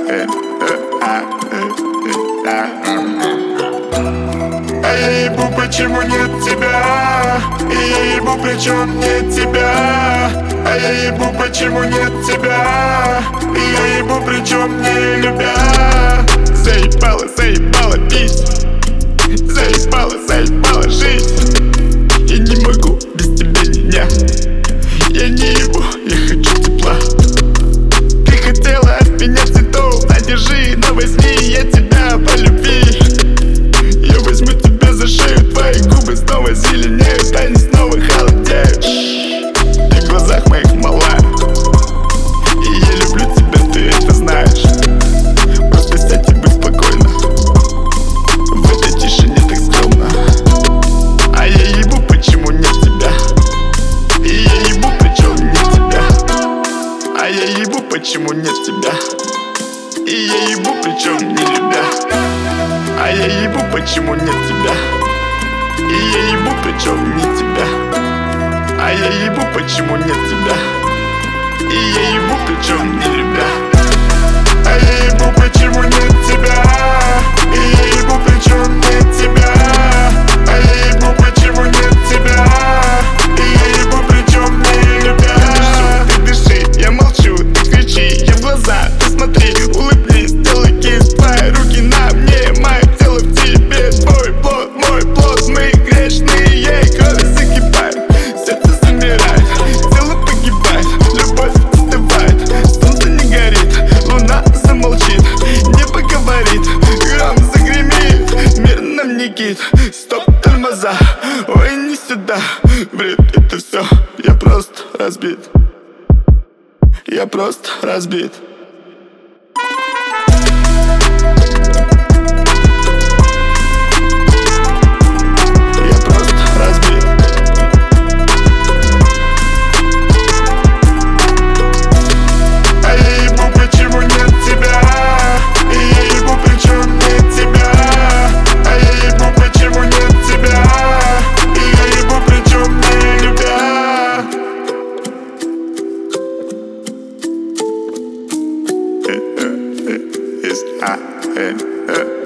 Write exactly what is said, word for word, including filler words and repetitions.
А я ебу, почему нет тебя? И я ебу, причем нет тебя? А я ебу, почему нет тебя? И я ебу, причем не любя. Заебала, заебала пить, заебала, заебала жить. Я не могу без тебя ни дня. Я не ебу, я хочу тепла. Ты хотела от меня цветов, а держи, но возьми я тебя по любви. Я возьму тебя за шею, твои губы снова зеленеют, они снова холодеют. Ты в глазах моих мала, и я люблю тебя, ты это знаешь. Просто сядь и будь спокойна, в этой тишине так стрёмно. А я ебу, почему нет тебя? И я ебу, причем нет тебя? А я ебу, почему нет тебя? И я ебу, причем не любя. А я ебу, почему нет тебя? И я ебу, причем не тебя. А я ебу, почему нет тебя? И я ебу, причем не любя. А я ебу, почему нет тебя? И я ебу, причем нет тебя. А я ебу, почему нет тебя? И я ебу, причем не любя. Ты дыши, я молчу, ты кричи, я в глаза, ты смотри, улыбнись, сделай кисть, твои руки на мне, мое тело в тебе, твой плод, мой плод, мы грешные, кровь закипает, сердце замирает, тело погибает, любовь остывает, солнце не горит, луна замолчит, небо говорит, гром загремит, мир нам не гид, стоп, тормоза, ой, не сюда, бред, это все, я просто разбит, я просто разбит. Is I,